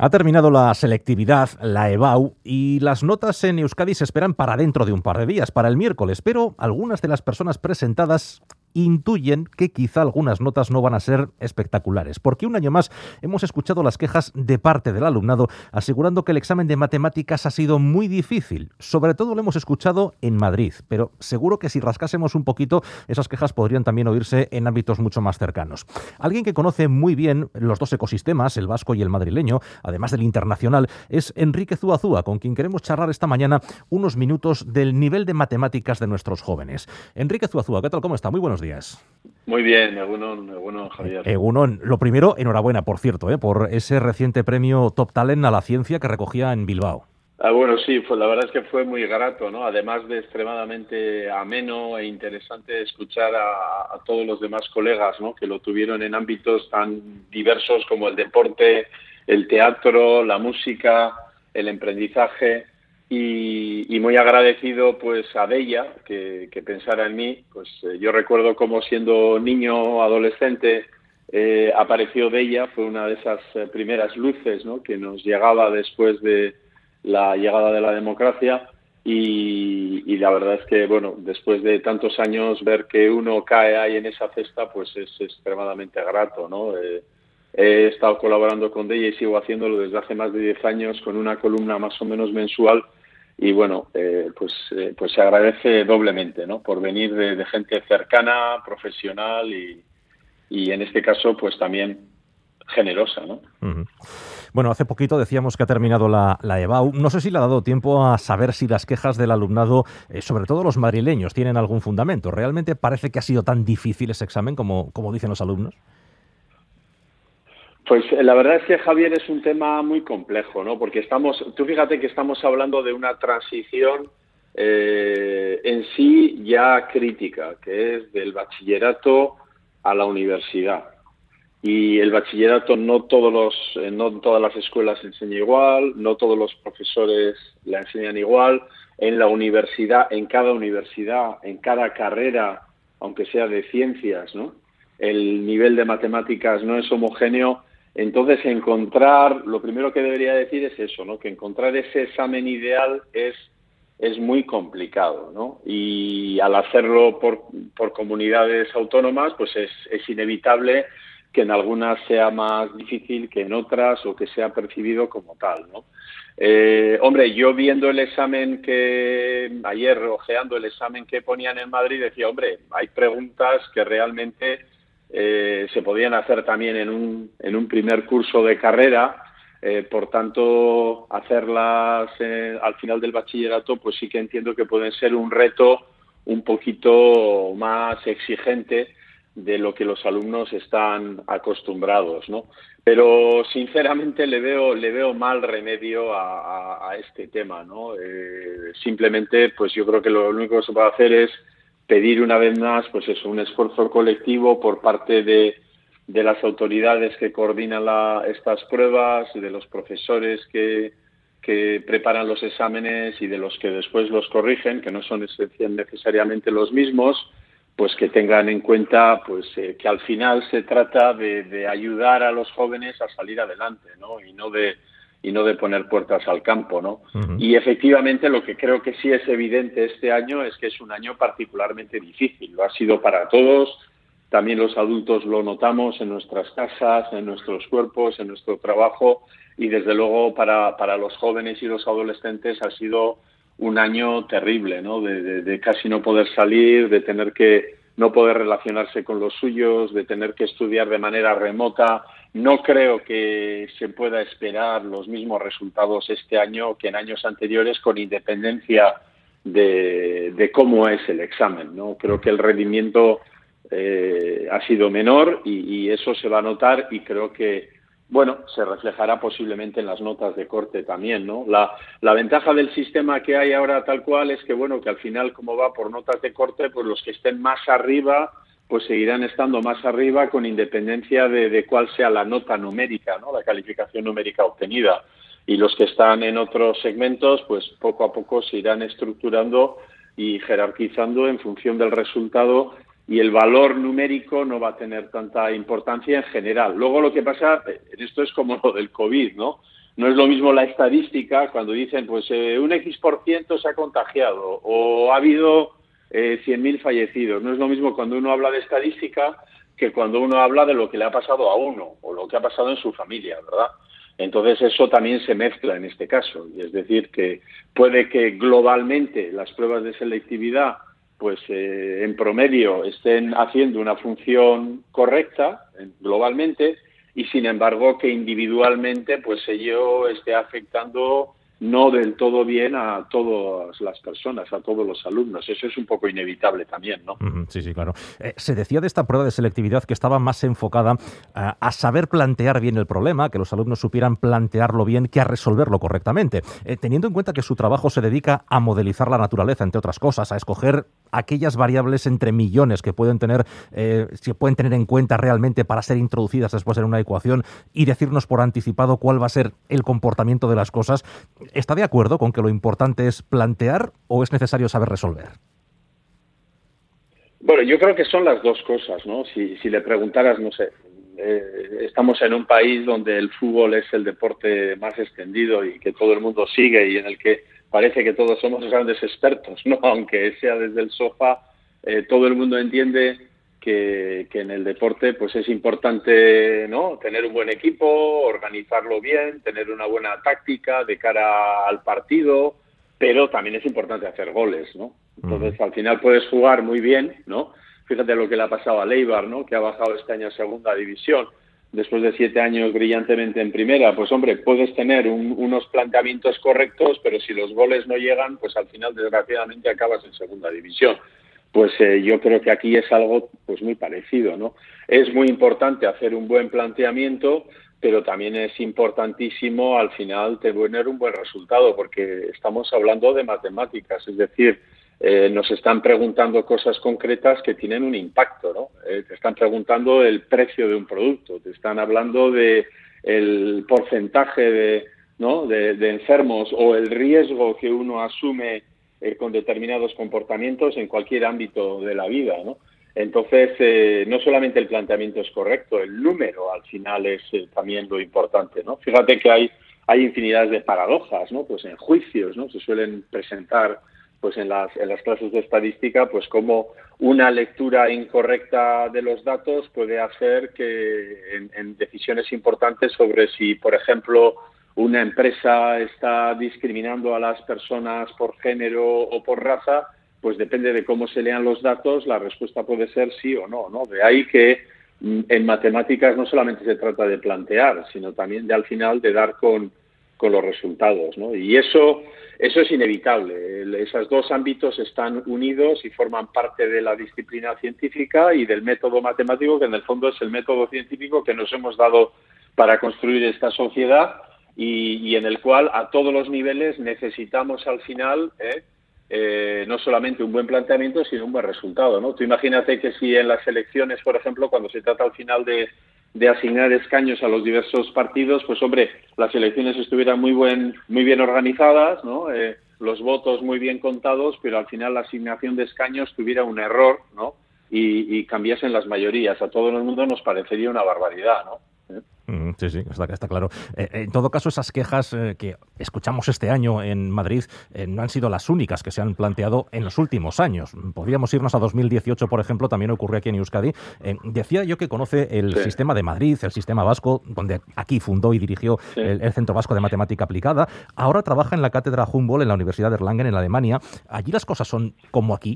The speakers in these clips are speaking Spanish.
Ha terminado la selectividad, la EBAU, y las notas en Euskadi se esperan para dentro de un par de días, para el miércoles, pero algunas de las personas presentadas intuyen que quizá algunas notas no van a ser espectaculares, porque un año más hemos escuchado las quejas de parte del alumnado asegurando que el examen de matemáticas ha sido muy difícil. Sobre todo lo hemos escuchado en Madrid, pero seguro que si rascásemos un poquito, esas quejas podrían también oírse en ámbitos mucho más cercanos. Alguien que conoce muy bien los dos ecosistemas, el vasco y el madrileño, además del internacional, es Enrique Zuazúa, con quien queremos charlar esta mañana unos minutos del nivel de matemáticas de nuestros jóvenes. Enrique Zuazúa, ¿qué tal? ¿Cómo está? Muy buenos días. Muy bien, Egunon, Javier. Egunon, lo primero, enhorabuena, por cierto, por ese reciente premio Top Talent a la ciencia que recogía en Bilbao. Bueno, sí, pues la verdad es que fue muy grato, ¿no? Además de extremadamente ameno e interesante escuchar a todos los demás colegas, ¿no? Que lo tuvieron en ámbitos tan diversos como el deporte, el teatro, la música, el emprendizaje. Y muy agradecido pues a Deia que pensara en mí. Pues yo recuerdo cómo siendo niño, adolescente, apareció Deia, fue una de esas primeras luces, ¿no? Que nos llegaba después de la llegada de la democracia y la verdad es que, bueno, después de tantos años ver que uno cae ahí en esa cesta, pues es extremadamente grato, ¿no? He estado colaborando con Deia y sigo haciéndolo desde hace más de 10 años con una columna más o menos mensual. Y bueno, pues se agradece doblemente, ¿no? Por venir de gente cercana, profesional y en este caso pues también generosa, ¿no? Uh-huh. Bueno, hace poquito decíamos que ha terminado la EBAU. No sé si le ha dado tiempo a saber si las quejas del alumnado, sobre todo los madrileños, tienen algún fundamento. ¿Realmente parece que ha sido tan difícil ese examen como dicen los alumnos? Pues la verdad es que, Javier, es un tema muy complejo, ¿no? Porque tú fíjate que estamos hablando de una transición en sí ya crítica, que es del bachillerato a la universidad. Y el bachillerato no todas las escuelas enseñan igual, no todos los profesores la enseñan igual. En la universidad, en cada carrera, aunque sea de ciencias, ¿no? El nivel de matemáticas no es homogéneo. Entonces, lo primero que debería decir es eso, ¿no? Que encontrar ese examen ideal es muy complicado, ¿no? Y al hacerlo por comunidades autónomas, pues es inevitable que en algunas sea más difícil que en otras o que sea percibido como tal, ¿no? Hombre, yo viendo el examen ojeando el examen que ponían en Madrid, decía, hombre, hay preguntas que realmente se podían hacer también en un primer curso de carrera, por tanto, hacerlas al final del bachillerato, pues sí que entiendo que pueden ser un reto un poquito más exigente de lo que los alumnos están acostumbrados, ¿no? Pero sinceramente le veo mal remedio a este tema, ¿no? Simplemente, pues yo creo que lo único que se puede hacer es pedir una vez más, pues eso, un esfuerzo colectivo por parte de las autoridades que coordinan estas pruebas, de los profesores que preparan los exámenes y de los que después los corrigen, que no son necesariamente los mismos, pues que tengan en cuenta pues que al final se trata de ayudar a los jóvenes a salir adelante, ¿no? Y no de poner puertas al campo, ¿no? Uh-huh. Y efectivamente lo que creo que sí es evidente este año es que es un año particularmente difícil. Lo ha sido para todos. También los adultos lo notamos en nuestras casas, en nuestros cuerpos, en nuestro trabajo y desde luego para los jóvenes y los adolescentes ha sido un año terrible, ¿no? De casi no poder salir, de tener que no poder relacionarse con los suyos, de tener que estudiar de manera remota. No creo que se pueda esperar los mismos resultados este año que en años anteriores, con independencia de cómo es el examen, ¿no? Creo que el rendimiento ha sido menor y eso se va a notar y creo que, bueno, se reflejará posiblemente en las notas de corte también, ¿no? La ventaja del sistema que hay ahora tal cual es que, bueno, que al final, como va por notas de corte, pues los que estén más arriba, pues seguirán estando más arriba con independencia de cuál sea la nota numérica, ¿no? La calificación numérica obtenida. Y los que están en otros segmentos, pues poco a poco se irán estructurando y jerarquizando en función del resultado y el valor numérico no va a tener tanta importancia en general. Luego lo que pasa, esto es como lo del COVID, ¿no? No es lo mismo la estadística cuando dicen, pues un X% se ha contagiado o ha habido 100.000 fallecidos. No es lo mismo cuando uno habla de estadística que cuando uno habla de lo que le ha pasado a uno o lo que ha pasado en su familia, ¿verdad? Entonces eso también se mezcla en este caso. Y es decir, que puede que globalmente las pruebas de selectividad pues en promedio estén haciendo una función correcta globalmente, y sin embargo que individualmente pues ello esté afectando no del todo bien a todas las personas, a todos los alumnos. Eso es un poco inevitable también, ¿no? Sí, sí, claro. Se decía de esta prueba de selectividad que estaba más enfocada a saber plantear bien el problema, que los alumnos supieran plantearlo bien, que a resolverlo correctamente. Teniendo en cuenta que su trabajo se dedica a modelizar la naturaleza, entre otras cosas, a escoger aquellas variables entre millones que pueden tener, se pueden tener en cuenta realmente para ser introducidas después en una ecuación y decirnos por anticipado cuál va a ser el comportamiento de las cosas. ¿Está de acuerdo con que lo importante es plantear o es necesario saber resolver? Bueno, yo creo que son las dos cosas, ¿no? Si le preguntaras, no sé, estamos en un país donde el fútbol es el deporte más extendido y que todo el mundo sigue y en el que parece que todos somos grandes expertos, ¿no? Aunque sea desde el sofá, todo el mundo entiende que en el deporte pues es importante, ¿no?, tener un buen equipo, organizarlo bien, tener una buena táctica de cara al partido, pero también es importante hacer goles, ¿no? Entonces, al final puedes jugar muy bien, ¿no? Fíjate lo que le ha pasado a Leibar, ¿no?, que ha bajado este año a segunda división, después de 7 años brillantemente en primera. Pues, hombre, puedes tener unos planteamientos correctos, pero si los goles no llegan, pues al final, desgraciadamente, acabas en segunda división. Pues yo creo que aquí es algo pues muy parecido, ¿no? Es muy importante hacer un buen planteamiento, pero también es importantísimo al final tener un buen resultado, porque estamos hablando de matemáticas, es decir, nos están preguntando cosas concretas que tienen un impacto, ¿no? Te están preguntando el precio de un producto, te están hablando de el porcentaje de enfermos o el riesgo que uno asume con determinados comportamientos en cualquier ámbito de la vida, ¿no? Entonces, no solamente el planteamiento es correcto, el número al final es también lo importante, ¿no? Fíjate que hay infinidad de paradojas, ¿no? Pues en juicios, ¿no?, se suelen presentar pues en las clases de estadística, pues como una lectura incorrecta de los datos puede hacer que en decisiones importantes sobre si, por ejemplo, una empresa está discriminando a las personas por género o por raza, pues depende de cómo se lean los datos, la respuesta puede ser sí o no, ¿no? De ahí que en matemáticas no solamente se trata de plantear, sino también de al final de dar con los resultados, ¿no? Y eso es inevitable. Esos dos ámbitos están unidos y forman parte de la disciplina científica y del método matemático, que en el fondo es el método científico que nos hemos dado para construir esta sociedad y en el cual a todos los niveles necesitamos al final no solamente un buen planteamiento, sino un buen resultado, ¿no? Tú imagínate que si en las elecciones, por ejemplo, cuando se trata al final de asignar escaños a los diversos partidos, pues hombre, las elecciones estuvieran muy bien organizadas, ¿no? Los votos muy bien contados, pero al final la asignación de escaños tuviera un error, ¿no? Y cambiasen las mayorías. A todo el mundo nos parecería una barbaridad, ¿no? Sí, sí, está claro. En todo caso, esas quejas que escuchamos este año en Madrid no han sido las únicas que se han planteado en los últimos años. Podríamos irnos a 2018, por ejemplo, también ocurrió aquí en Euskadi. Decía yo que conoce el sistema de Madrid, el sistema vasco, donde aquí fundó y dirigió el Centro Vasco de Matemática Aplicada. Ahora trabaja en la Cátedra Humboldt en la Universidad de Erlangen, en Alemania. ¿Allí las cosas son como aquí?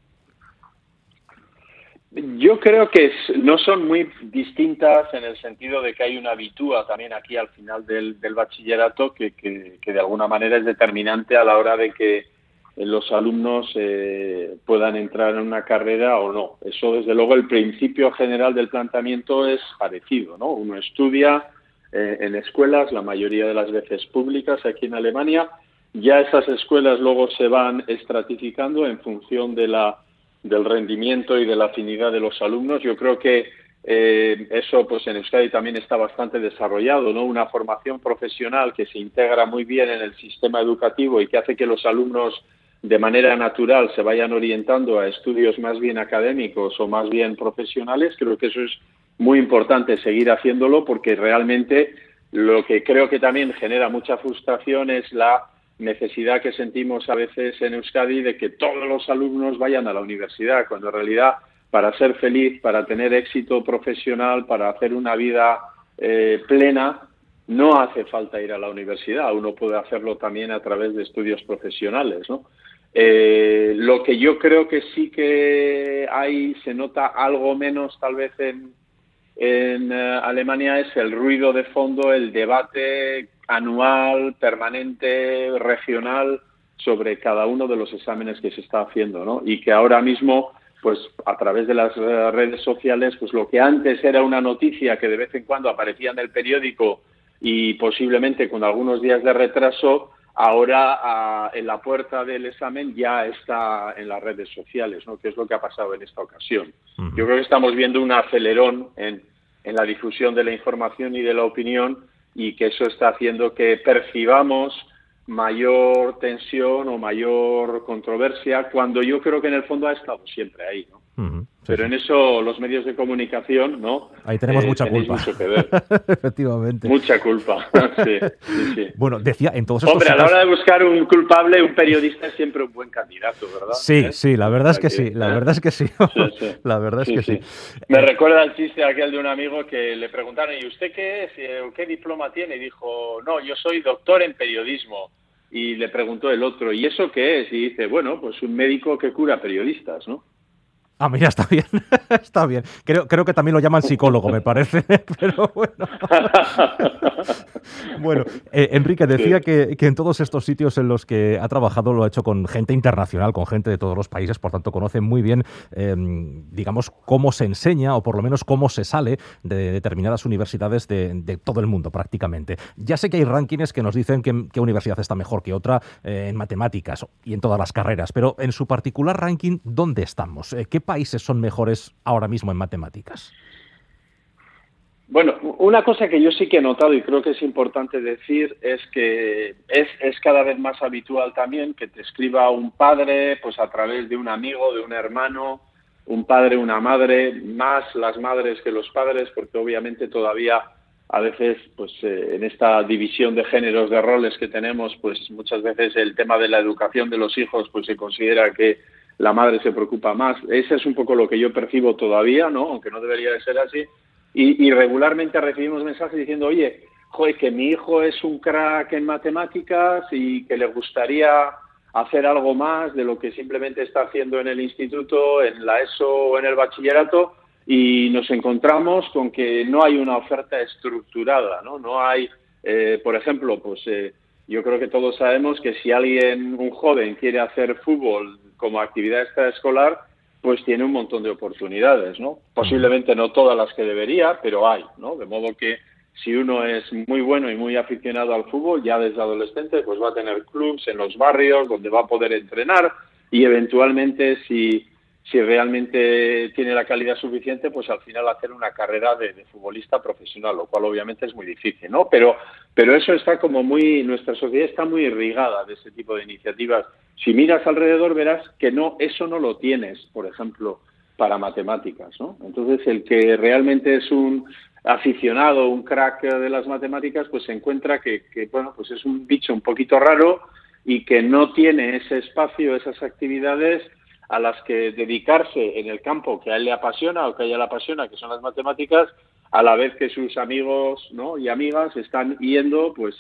Yo creo que no son muy distintas en el sentido de que hay una habitúa también aquí al final del bachillerato que de alguna manera es determinante a la hora de que los alumnos puedan entrar en una carrera o no. Eso, desde luego, el principio general del planteamiento es parecido, ¿no? Uno estudia en escuelas, la mayoría de las veces públicas aquí en Alemania. Ya esas escuelas luego se van estratificando en función del rendimiento y de la afinidad de los alumnos. Yo creo que eso pues en Euskadi también está bastante desarrollado, ¿no? Una formación profesional que se integra muy bien en el sistema educativo y que hace que los alumnos de manera natural se vayan orientando a estudios más bien académicos o más bien profesionales. Creo que eso es muy importante seguir haciéndolo porque realmente Lo que creo que también genera mucha frustración es la necesidad que sentimos a veces en Euskadi de que todos los alumnos vayan a la universidad, cuando en realidad para ser feliz, para tener éxito profesional, para hacer una vida plena, no hace falta ir a la universidad. Uno puede hacerlo también a través de estudios profesionales, ¿no? Lo que yo creo que sí que se nota algo menos tal vez en Alemania es el ruido de fondo, el debate anual, permanente, regional sobre cada uno de los exámenes que se está haciendo, ¿no? Y que ahora mismo, pues a través de las redes sociales, pues lo que antes era una noticia que de vez en cuando aparecía en el periódico y posiblemente con algunos días de retraso, ahora en la puerta del examen ya está en las redes sociales, ¿no? Que es lo que ha pasado en esta ocasión. Uh-huh. Yo creo que estamos viendo un acelerón en la difusión de la información y de la opinión, y que eso está haciendo que percibamos mayor tensión o mayor controversia, cuando yo creo que en el fondo ha estado siempre ahí, ¿no? Uh-huh. Sí, pero en eso los medios de comunicación, ¿no? Ahí tenemos mucha culpa. Mucho que ver. Efectivamente. Mucha culpa. Sí, sí, sí. Bueno, decía, en todos estos Hombre, a la hora de buscar un culpable, un periodista es siempre un buen candidato, ¿verdad? Sí, sí, la verdad es que sí, la verdad es que sí. La verdad es que sí. Me recuerda el chiste aquel de un amigo que le preguntaron, ¿y usted qué es? ¿Qué diploma tiene? Y dijo, no, yo soy doctor en periodismo. Y le preguntó el otro, ¿y eso qué es? Y dice, bueno, pues un médico que cura periodistas, ¿no? Ah, mira, está bien, está bien. Creo que también lo llaman psicólogo, me parece, pero bueno. Bueno, Enrique, decía que en todos estos sitios en los que ha trabajado lo ha hecho con gente internacional, con gente de todos los países, por tanto conoce muy bien, digamos, cómo se enseña o por lo menos cómo se sale de determinadas universidades de todo el mundo prácticamente. Ya sé que hay rankings que nos dicen qué universidad está mejor que otra en matemáticas y en todas las carreras, pero en su particular ranking, ¿dónde estamos? ¿Qué países son mejores ahora mismo en matemáticas? Bueno, una cosa que yo sí que he notado y creo que es importante decir es que es cada vez más habitual también que te escriba un padre, pues a través de un amigo, de un hermano, un padre, una madre, más las madres que los padres, porque obviamente todavía a veces, pues en esta división de géneros, de roles que tenemos, pues muchas veces el tema de la educación de los hijos, pues se considera que la madre se preocupa más. Ese es un poco lo que yo percibo todavía, ¿no? Aunque no debería de ser así. Y regularmente recibimos mensajes diciendo, oye, joder, que mi hijo es un crack en matemáticas y que le gustaría hacer algo más de lo que simplemente está haciendo en el instituto, en la ESO o en el bachillerato, y nos encontramos con que no hay una oferta estructurada, ¿no? No hay, por ejemplo, pues yo creo que todos sabemos que si un joven quiere hacer fútbol como actividad extraescolar, pues tiene un montón de oportunidades, ¿no? Posiblemente no todas las que debería, pero hay, ¿no? De modo que si uno es muy bueno y muy aficionado al fútbol, ya desde adolescente, pues va a tener clubs en los barrios donde va a poder entrenar, y eventualmente si realmente tiene la calidad suficiente, pues al final hacer una carrera de futbolista profesional, lo cual obviamente es muy difícil, ¿no? Pero eso está como nuestra sociedad está muy irrigada de ese tipo de iniciativas. Si miras alrededor verás que eso no lo tienes, por ejemplo, para matemáticas, ¿no? Entonces el que realmente es un aficionado, un crack de las matemáticas, pues se encuentra que bueno, pues es un bicho un poquito raro y que no tiene ese espacio, esas actividades a las que dedicarse en el campo que a él le apasiona o que a ella le apasiona, que son las matemáticas, a la vez que sus amigos, ¿no?, y amigas están yendo pues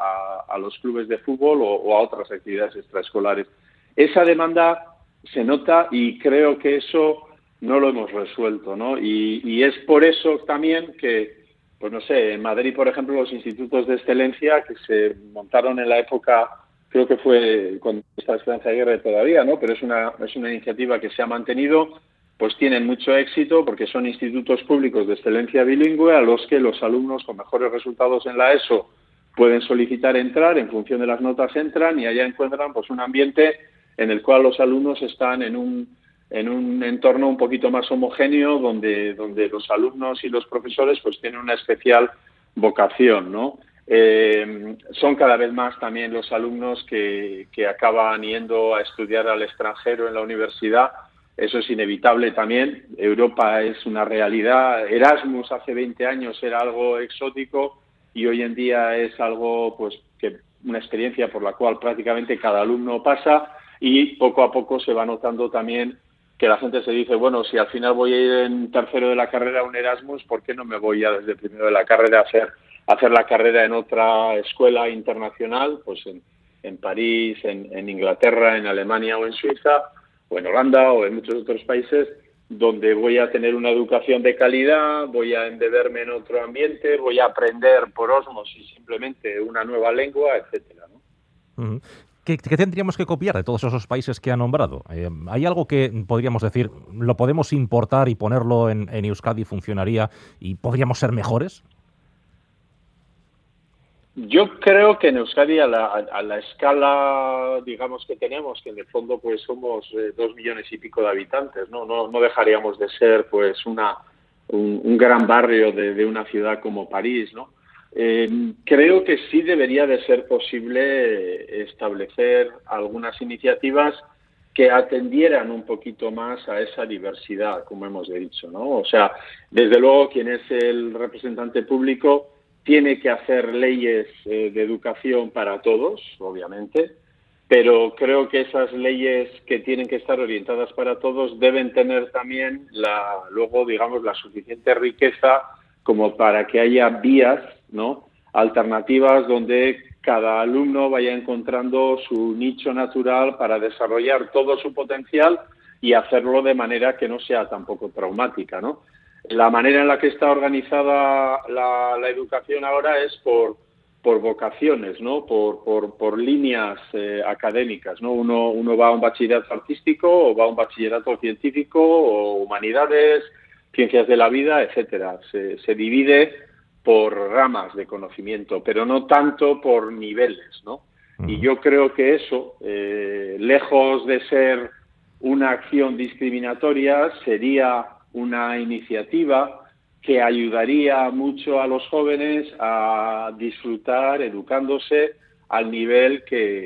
a los clubes de fútbol o a otras actividades extraescolares. Esa demanda se nota y creo que eso no lo hemos resuelto, ¿no? Y es por eso también que, pues no sé, en Madrid, por ejemplo, los institutos de excelencia que se montaron en la época, creo que fue con esta Esperanza Aguirre todavía, ¿no? Pero es una iniciativa que se ha mantenido, pues tienen mucho éxito porque son institutos públicos de excelencia bilingüe a los que los alumnos con mejores resultados en la ESO pueden solicitar entrar, en función de las notas entran y allá encuentran pues un ambiente en el cual los alumnos están en un entorno un poquito más homogéneo donde los alumnos y los profesores pues tienen una especial vocación, ¿no? Son cada vez más también los alumnos que acaban yendo a estudiar al extranjero en la universidad. Eso es inevitable también. Europa es una realidad. Erasmus hace 20 años era algo exótico y hoy en día es algo, pues, que una experiencia por la cual prácticamente cada alumno pasa, y poco a poco se va notando también que la gente se dice, bueno, si al final voy a ir en tercero de la carrera a un Erasmus, ¿por qué no me voy ya desde primero de la carrera a hacer la carrera en otra escuela internacional, pues en París, en Inglaterra, en Alemania o en Suiza, o en Holanda o en muchos otros países, donde voy a tener una educación de calidad, voy a embeberme en otro ambiente, voy a aprender por ósmosis simplemente una nueva lengua, etcétera, ¿no? Uh-huh. ¿Qué tendríamos que copiar de todos esos países que ha nombrado? ¿Hay algo que podríamos decir, lo podemos importar y ponerlo en Euskadi, funcionaría y podríamos ser mejores? Yo creo que en Euskadi a la escala, digamos, que tenemos, que en el fondo pues somos 2 millones y pico de habitantes, no dejaríamos de ser pues un gran barrio de una ciudad como París, ¿no? Creo que sí debería de ser posible establecer algunas iniciativas que atendieran un poquito más a esa diversidad, como hemos dicho, ¿no? O sea, desde luego quien es el representante público tiene que hacer leyes de educación para todos, obviamente, pero creo que esas leyes que tienen que estar orientadas para todos deben tener también luego, digamos, la suficiente riqueza como para que haya vías, ¿no?, alternativas donde cada alumno vaya encontrando su nicho natural para desarrollar todo su potencial y hacerlo de manera que no sea tampoco traumática, ¿no? La manera en la que está organizada la educación ahora es por vocaciones, ¿no? Por líneas académicas, ¿no? Uno va a un bachillerato artístico o va a un bachillerato científico o humanidades, ciencias de la vida, etcétera. Se divide por ramas de conocimiento, pero no tanto por niveles, ¿no? Y yo creo que eso, lejos de ser una acción discriminatoria, sería una iniciativa que ayudaría mucho a los jóvenes a disfrutar educándose al nivel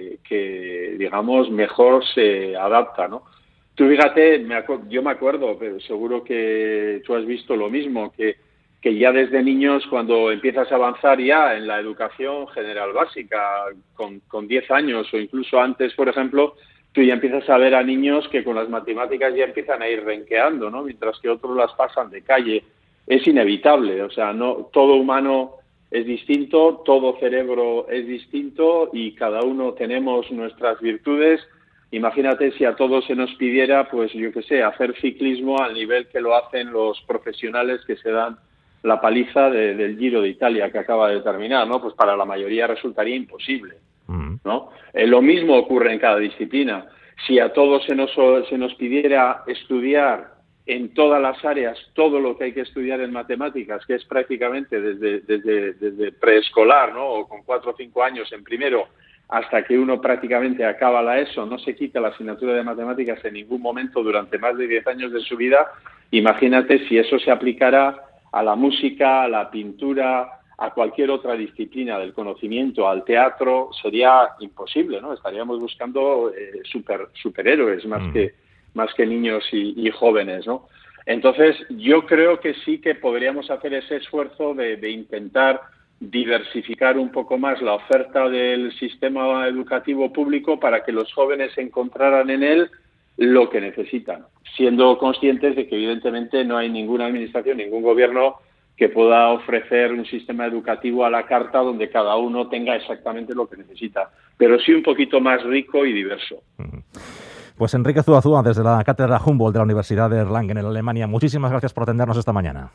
que digamos, mejor se adapta, ¿no? Tú fíjate, yo me acuerdo, pero seguro que tú has visto lo mismo, que ya desde niños, cuando empiezas a avanzar ya en la educación general básica, con 10 años o incluso antes, por ejemplo, tú ya empiezas a ver a niños que con las matemáticas ya empiezan a ir renqueando, ¿no? Mientras que otros las pasan de calle. Es inevitable, o sea, no todo humano es distinto, todo cerebro es distinto y cada uno tenemos nuestras virtudes. Imagínate si a todos se nos pidiera, pues yo qué sé, hacer ciclismo al nivel que lo hacen los profesionales que se dan la paliza del Giro de Italia que acaba de terminar, ¿no? Pues para la mayoría resultaría imposible, ¿no? Lo mismo ocurre en cada disciplina. Si a todos se nos pidiera estudiar en todas las áreas todo lo que hay que estudiar en matemáticas, que es prácticamente desde preescolar, ¿no? O con 4 o 5 años en primero hasta que uno prácticamente acaba la ESO, no se quita la asignatura de matemáticas en ningún momento durante más de 10 años de su vida, imagínate si eso se aplicara a la música, a la pintura, a cualquier otra disciplina del conocimiento, al teatro, sería imposible, ¿no? Estaríamos buscando superhéroes más que niños y jóvenes, ¿no? Entonces, yo creo que sí que podríamos hacer ese esfuerzo de intentar diversificar un poco más la oferta del sistema educativo público para que los jóvenes encontraran en él lo que necesitan, siendo conscientes de que evidentemente no hay ninguna administración, ningún gobierno que pueda ofrecer un sistema educativo a la carta donde cada uno tenga exactamente lo que necesita, pero sí un poquito más rico y diverso. Pues Enrique Zuazua, desde la Cátedra Humboldt de la Universidad de Erlangen, en Alemania, muchísimas gracias por atendernos esta mañana.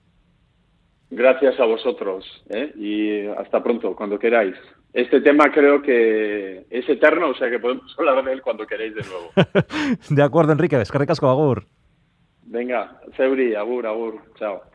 Gracias a vosotros, y hasta pronto, cuando queráis. Este tema creo que es eterno, o sea que podemos hablar de él cuando queráis de nuevo. De acuerdo, Enrique, eskerrik asko, agur. Venga, Zeuri, agur, chao.